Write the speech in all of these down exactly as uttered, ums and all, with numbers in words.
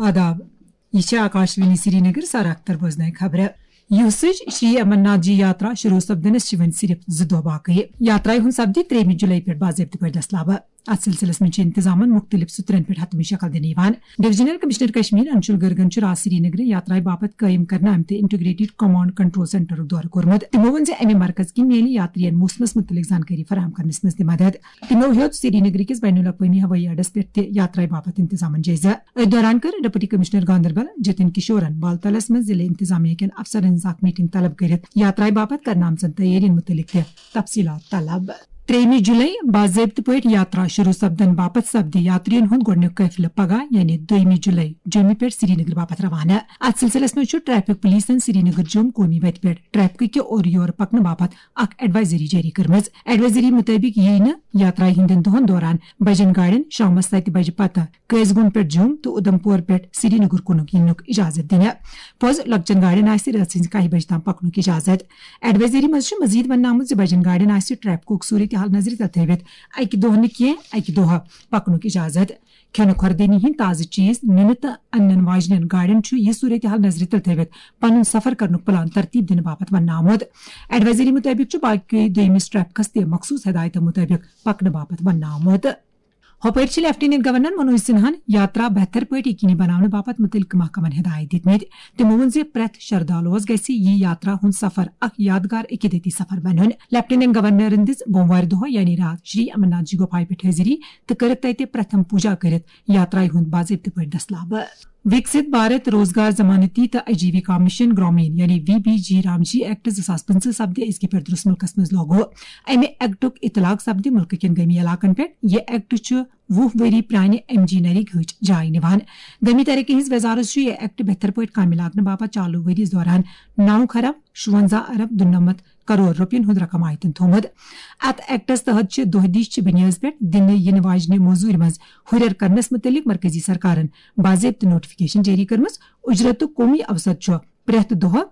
آداب یہ آکاشوانی سری نگر سارا اختر بوزن خبر یوسج شری امرناتھ جی یاترا شروع سپدنس ون صرف زٕ دۄہ باقی یاترا ہند سپدی تریمہ جولائی پہ باضابطہ پہ دستیاب ات سلسلس من انتظام مختلف سترن پہ حتمی شکل دن ڈویژنل کمشنر کشمیر انشل گرگن رات سری نگر یاترا باپت قائم کرنے آمت انٹیگریٹڈ کمانڈ کنٹرول سینٹر دورہ کورمت تمو ون امہ مرکز کی میل یاترین موسمس متعلق زانکاری فراہم کرنس مز مدد تمو ہیوت سری نگر کس بین الاقوامی ہوئی اڈس پہ یاترا باپت انتظام جائزہ ات دوران کر ڈپٹی کمشنر گاندربل جتن کشورن بالتلس مز ضلع انتظامیہ کن افسرن اخ میٹنگ طلب کرت یاترا باپت کرنے آمژن تیارین متعلق تفصیلات طلب تریمہ جولائی باضابطہ پہ یاترا شروع سپدن باپت سپدی یاترین ہند گوڈنیک قافلہ پگہ یعنی دویمہ جولائی جومہ پہ سری نگر باپت روانہ ات سلسلس مز ٹریفک پولیسن سری نگر جوم قومی وتہ پہ ٹریفک اور یور پکن باپت اخ ایڈوائزری جاری کرم ایڈوائزری مطابق یہ یاترا ہندین دہن دوران بجن گاڑین شامس ستہ بجہ پتہ قیزگون پہ جوم تو ادھم پور پہ سری نگر کنک ینک اجازت دن پوز لکچن گاڑین آہ رات سز کاہ بجہ تام پکنک اجازت ایڈوائزری مز مزید ون آمت بجن گاڑین آہ ٹریفک صورت حال نظر تل تھوت اکہ دہ نی اکہ دہ پکنک اجازت کھین خوردنی ہند تازہ چیز نن تو ان واجن گاڑین یہ صورت حال نظر تل تھوت پن سفر کرنک پلان ترتیب دن باپت ون آمت ایڈوائزری مطابق باقی دویمس ٹریفکس تہ مخصوص ہدایتوں مطابق پکن باپت ون آمت ہوپر لیفٹیننٹ گورنر منوج سنہان یاترا بہتر پہ یقینی بنانے باپت متعلق محکمن ہدایت دتمت تمو ون پریت شردالوس گژھِ یہ یاترا ہند سفر اخ یادگار عقیدتی سفر بنن لیفٹیننٹ گورنر دس بوموار دہ یعنی رات شری امرناتھ جی گوپائے پہ حاضری تو کرت تتہ پرتھم پوجا کرت یاترا ہند باضابطہ پہ دستیاب وکست بھارت روزگار ضمانتی تو آجیوکا مشن گرامین یعنی وی بی جی رامجی ایکٹ زٕ ساس پٕنٛژٕہ سپدِ أزکہِ پٮ۪ٹھ درست ملکس مز لاگو امہ ایکٹک اطلاق سپدِ ملکہ کٮ۪ن گمی علاقن پہ یہ ایکٹ چھ وُہ ؤری پرانہ ایم جی نریگاہٕچ جاے نِوان گمی ترقی ہز وزارت یہ ایکٹ بہتر پٲٹھۍ کامہِ لاگنہٕ باپت چالو ؤرِیس دوران نو خرب شُونزہ ارب دُنمتھ کروڑ رۄپین ہُند رقم آیتن تھومت ات ایکٹس تحت چھ دۄہ دِش بنیاد پہ دنہٕ ینہٕ واجنہِ موٚزوٗرِ منٛز ہُرٮ۪ر کرنس متعلق مرکزی سرکارن باضابطہ نوٹفکیشن جاری کٔرمٕژ اجرتُک قومی اوسط چھُ پرٛٮ۪تھ دۄہ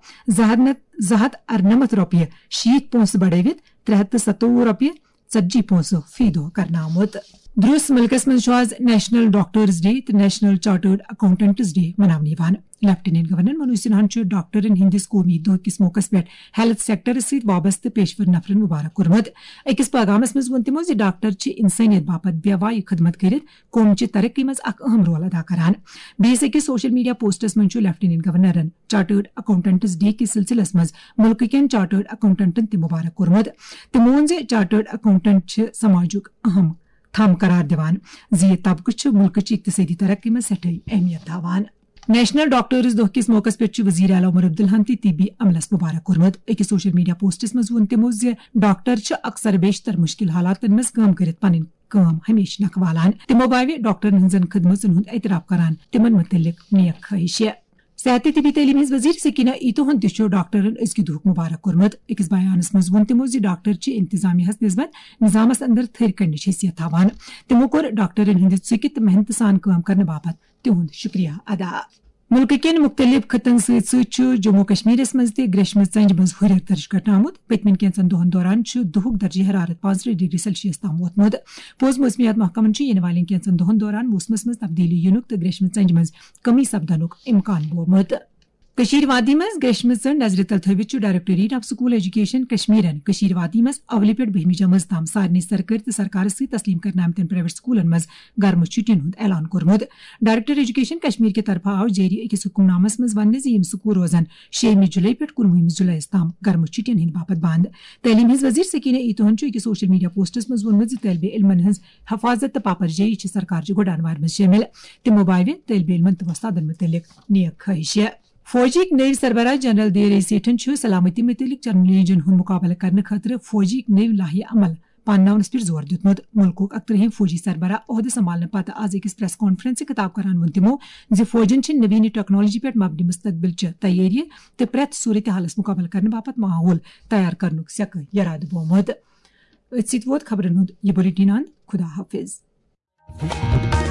زٕ ہتھ ارنمتھ رۄپیہِ شیٖتھ پونٛسہٕ بڑٲوِتھ ترٛےٚ ہتھ تہٕ ستووُہ رۄپیہِ ژتجی پونٛسہٕ فی دۄہ کرنہٕ آمُت درست ملکس مز آز نیشنل ڈاکٹرز ڈے تو نیشنل چارٹرڈ اکاؤنٹنٹس ڈے مناونہٕ لیفٹیننٹ گورنر منوج سنہان ڈاکٹرن ہندس قومی دہ کس موقع پہ ہیلتھ سیکٹرس ست وابستہ پیشور نفرن مبارک کورمت اکس پیغامس مز ون تمو ڈاکٹر انسانیت باپت بے وایہ خدمت کرت قوم چہ ترقی مز اخ اہم رول ادا کران بیس اکس سوشل میڈیا پوسٹس مز لیفٹیننٹ گورنرن چارٹرڈ اکاؤنٹنٹس ڈے کس سلسلس مز ملک کین چارٹرڈ اکاؤنٹنٹن تہ مبارک کورمت تمو ون چارٹرڈ اکاؤنٹنٹ سماجک اہم تھم قرار دیوان زِ یہ طبقہ ملک اقتصادی ترقی میں سٹھائی اہمیت تھاوان نیشنل ڈاکٹرز دہ کس موقع پہ وزیر اعلیٰ عمر عبداللہن تہ طبی عملس مبارک کورمت أکِس سوشل میڈیا پوسٹس مز ون تمو ڈاکٹر اکثر بیشتر مشکل حالاتن مز کٲم کرت پنن کٲم ہمیشہ نکھوالان تمو باوِ ڈاکٹرن ہنزن خدمتن ہند اعتراف کران تمن متعلق نیک خواہش صحت طبی تعلیم ہز وزیر سکینہ ایتو ہند تہ ڈاکٹرن ازکہ دہک مبارک کورمت أکس بیانس مز ون تمو ڈاکٹر انتظامیہ نسبت نظامس اندر تھر کنڈ حیثیت تھاوان تمو کور ڈاکٹرن ہند ژُکہِ تہٕ محنت سان کٲم کرنے باپت تہند شکریہ ادا ملک کین مختلف خطن ست ست جموں کشمیرس مز تہ گریشمہ ژنجہ مز ہُرٮ۪ر درج کرنہٕ آمت پٔتمٮ۪ن کینژن دۄہن دوران دہُک درجہ حرارت پانژھ ڈگری سیلسیس تام ووتمت پوز موسمیات محکمن ینہٕ والٮ۪ن کینژن دۄہن دوران موسمس مز تبدیلی ینُک تہٕ گریشمہ ژنجہ مز کمی سپدنُک امکان بومت کشیر وادی مز گریشمہ ژنڈ نظر تل تھوت ڈائریکٹوریٹ آف سکول ایجوکیشن کشمیرن کشیر وادی مز اولہ پہ بہمہ جمٲژ تام سارنٕے سرکٲرۍ تہٕ سرکارس ست تسلیم کرنہٕ آمتٮ۪ن پرائیویٹ سکولن مز گرمہٕ چھُٹین ہُنٛد اعلان کوٚرمُت ڈائریکٹر ایجوکیشن کشمیر کہ طرفہٕ آو جاری أکِس حکم نامس مز وننہٕ زِ یم سکول روزن شیٚیِمہِ جولائی پہ کُنوُہمہِ جولائی تام گرمہٕ چھُٹین ہٕنٛدِ باپت بند تعلیم ہز وزیر سکینہ ایتوہن أکِس سوشل میڈیا پوسٹس مز ووٚنمُت زِ طالبہ علمن ہٕنٛز حفاظت تہٕ پاپرجٲیی چھِ سرکارچہِ گۄڈانوارِ منٛز شٲمِل تِمو باوِ طالبہ علمن تہٕ وۄستادن متعلق نیک خواہش فوجک نٔوۍ سربراہ جنرل دیر اے سیٹھن سلامتی متعلق چیلنجن ہند مقابلہ کرنے خاطر فوجک نٔوۍ لاہہِ عمل پانناونس پہ زور دیُتمُت ملکُک اکترہم فوجی سربراہ عہدٕ سنبھالنہٕ پتہٕ آز أکِس پریس کانفرنس خطاب کران ووٚن تِمو زِ فوجن چھِ نوینہِ ٹیکنالوجی پٮ۪ٹھ مبنی مستقبلچہِ تیٲری تہٕ پرٛٮ۪تھ صوٗرتِ حالس مقابلہ کرنہٕ باپت ماحول تیار کرنُک سیٚکہٕ یرادٕ بومُت أتھۍ سۭتۍ ووت خبرن ہُنٛد یہِ بُلیٹن اند خدا حافظ